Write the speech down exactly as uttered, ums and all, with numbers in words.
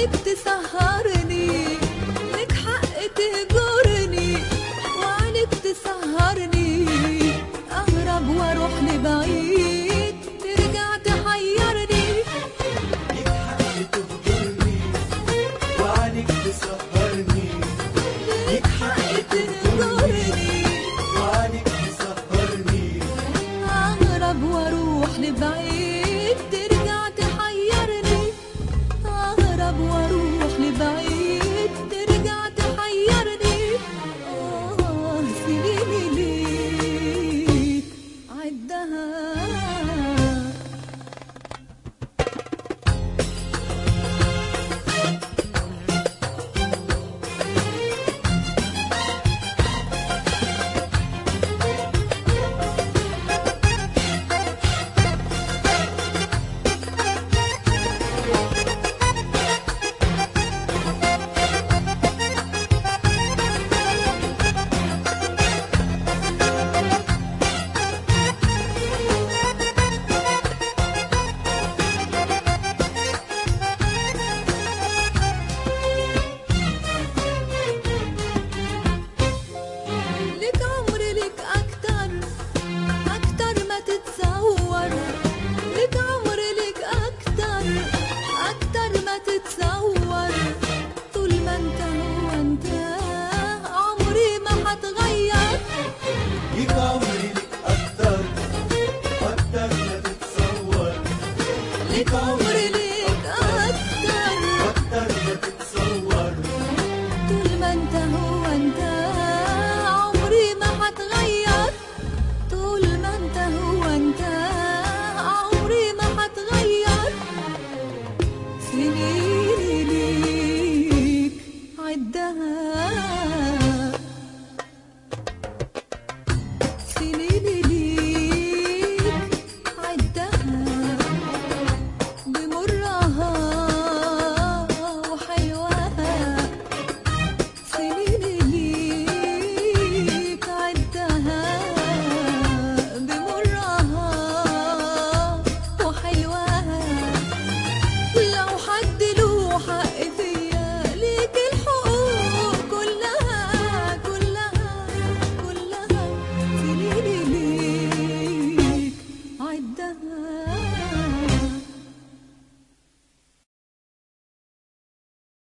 وعليك تسهرني، لك حق تهجرني وعليك تسهرني، أهرب وأروح لبعيد ترجع تحيرني. لك حق تهجرني وعليك تسهرني، لك حق تهجرني وعليك تسهرني، أهرب وأروح لبعيد ترجع تحيرني، أهرب وأروح لبعيد ترجع تحيرني. آه سنيني ليك عدها. لك عمر لك أكتر أكتر ما تتصور، لك عمر لك أكتر أكتر ما تتصور، طول ما أنت هو أنت عمري ما هتغير. لك عمري لك أكتر أكتر ما تتصور، لك عمر لك أكتر أكتر ما تتصور، طول ما أنت هو أنت عمري ما هتغير، طول ما أنت هو أنت عمري ما هتغير. سنين